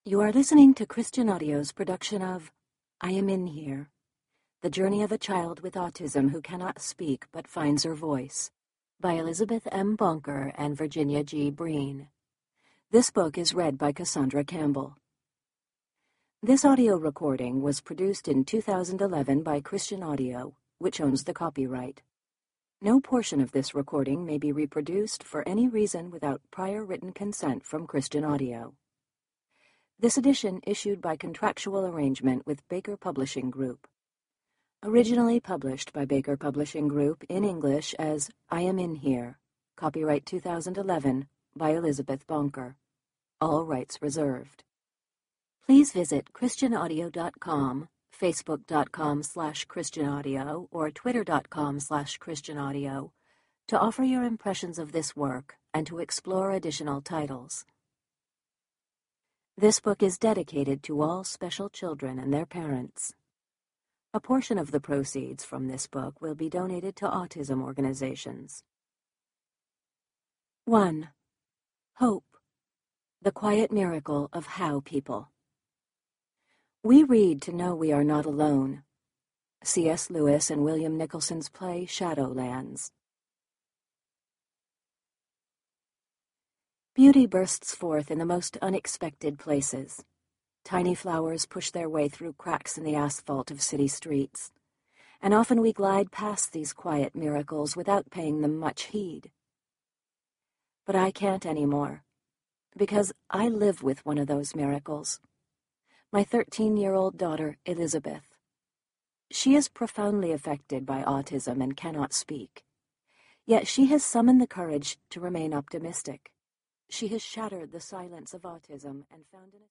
You are listening to Christian Audio's production of I Am In Here, The Journey of a Child with Autism Who Cannot Speak But Finds Her Voice, by Elizabeth M. Bonker and Virginia G. Breen. This book is read by Cassandra Campbell. This audio recording was produced in 2011 by Christian Audio, which owns the copyright. No portion of this recording may be reproduced for any reason without prior written consent from Christian Audio. This edition issued by contractual arrangement with Baker Publishing Group. Originally published by Baker Publishing Group in English as I Am In Here, copyright 2011 by Elizabeth Bonker. All rights reserved. Please visit christianaudio.com, facebook.com/christianaudio, or twitter.com/christianaudio to offer your impressions of this work and to explore additional titles. This book is dedicated to all special children and their parents. A portion of the proceeds from this book will be donated to autism organizations. 1. Hope, the quiet miracle of how people. We read to know we are not alone. C.S. Lewis and William Nicholson's play Shadowlands. Beauty bursts forth in the most unexpected places. Tiny flowers push their way through cracks in the asphalt of city streets, and often we glide past these quiet miracles without paying them much heed. But I can't anymore, because I live with one of those miracles. My 13-year-old daughter, Elizabeth. She is profoundly affected by autism and cannot speak, yet she has summoned the courage to remain optimistic. She has shattered the silence of autism and found in it.